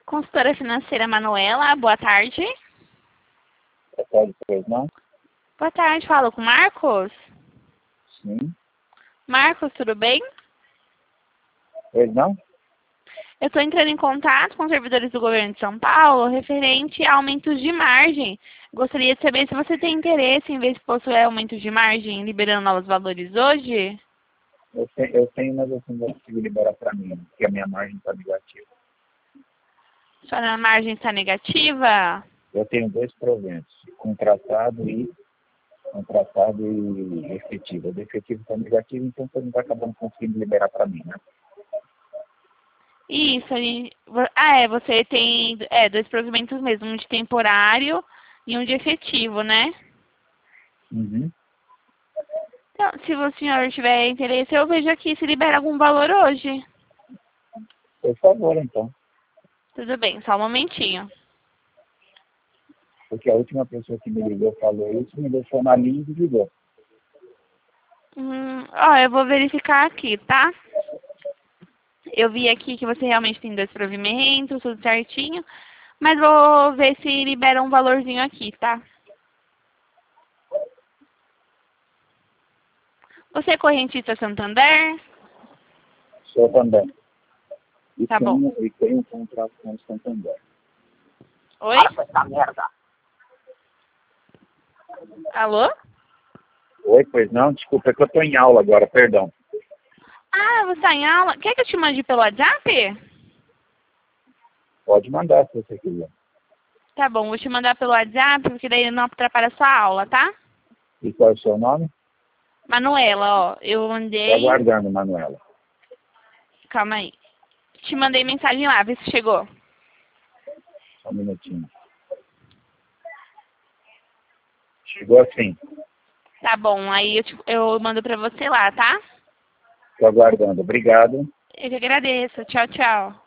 Consultora financeira Manuela, boa tarde. Boa tarde, pois não? Boa tarde, falo com Marcos. Sim. Marcos, tudo bem? Pois não? Eu estou entrando em contato com os servidores do governo de São Paulo referente a aumentos de margem. Gostaria de saber se você tem interesse em ver se possui aumentos de margem liberando novos valores hoje? Eu tenho, mas eu não consigo liberar para mim, porque a minha margem está negativa. Sua margem está negativa? Eu tenho 2 proventos, contratado e efetivo. O do efetivo está negativo, então você não está acabando conseguindo liberar para mim, né? Isso, você tem 2 provimentos mesmo, um de temporário e um de efetivo, né? Uhum. Então, se o senhor tiver interesse, eu vejo aqui se libera algum valor hoje. Por favor, então. Tudo bem, só um momentinho. Porque a última pessoa que me ligou falou isso, me deixou na linha e desligou. Eu vou verificar aqui, tá? Eu vi aqui que você realmente tem 2 provimentos, tudo certinho. Mas vou ver se libera um valorzinho aqui, tá? Você é correntista Santander? Sou também. E Tá bom. tenho um contrato com o Santander. Oi? Para com essa merda! Alô? Oi, pois não? Desculpa, é que eu estou em aula agora, perdão. Ah, você tá em aula? Quer que eu te mande pelo WhatsApp? Pode mandar se você quiser. Tá bom, vou te mandar pelo WhatsApp, porque daí não atrapalha a sua aula, tá? E qual é o seu nome? Manuela, ó, eu Estou mandei... aguardando, Manuela. Calma aí. Te mandei mensagem lá, vê se chegou. Só um minutinho. Chegou assim. Tá bom, aí eu mando pra você lá, tá? Estou aguardando. Obrigado. Eu que agradeço. Tchau, tchau.